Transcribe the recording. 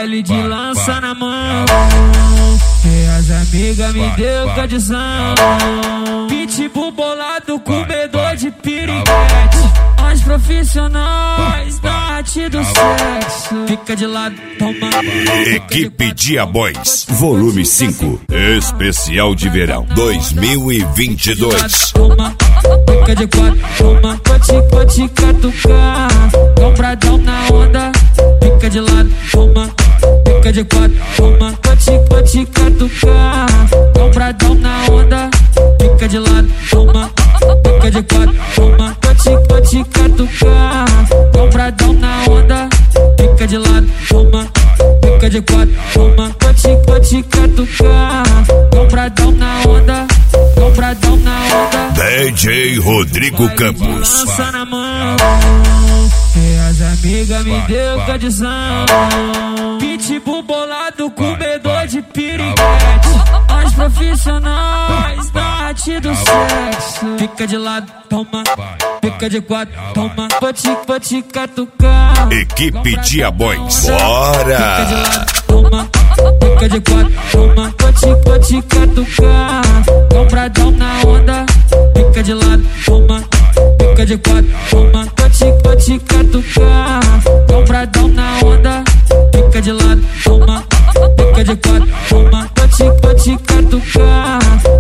baile de lança na mão. E as amigas me deu condição. Pitbull bolado, comedor de piriguete. Os profissionais da arte do sexo. Fica de lado, toma. Equipe Dia Boys, volume 5, especial de verão 2022. Toma, fica de quatro, toma. Vou te catucar, compradão na onda. Fica de lado, toma. Fica de quatro, toma. Vou te catucar, compradão na onda. Fica de lado, toma. Fica de quatro, toma. Vou te catucar, compradão na onda. Fica de lado, toma. Fica de quatro, toma. Vou te catucar, compradão na onda. Compradão na onda. DJ Rodrigo Campos. Lança na mão. E as amigas me deu condição. Pitbull bolado, comedor de piriguete. Os profissionais da arte do sexo. Fica de lado, toma. Fica de quatro, toma. Vou te catucar. Equipe Dia Boys, bora! Fica de lado, toma. Fica de quatro, toma. Vou te catucar. Compradão na onda. Fica de lado, toma. Fica de quatro, toma. Vou te catucar. Compradão na onda. Fica de lado, toma. Fica de quatro, toma. Vou te catucar.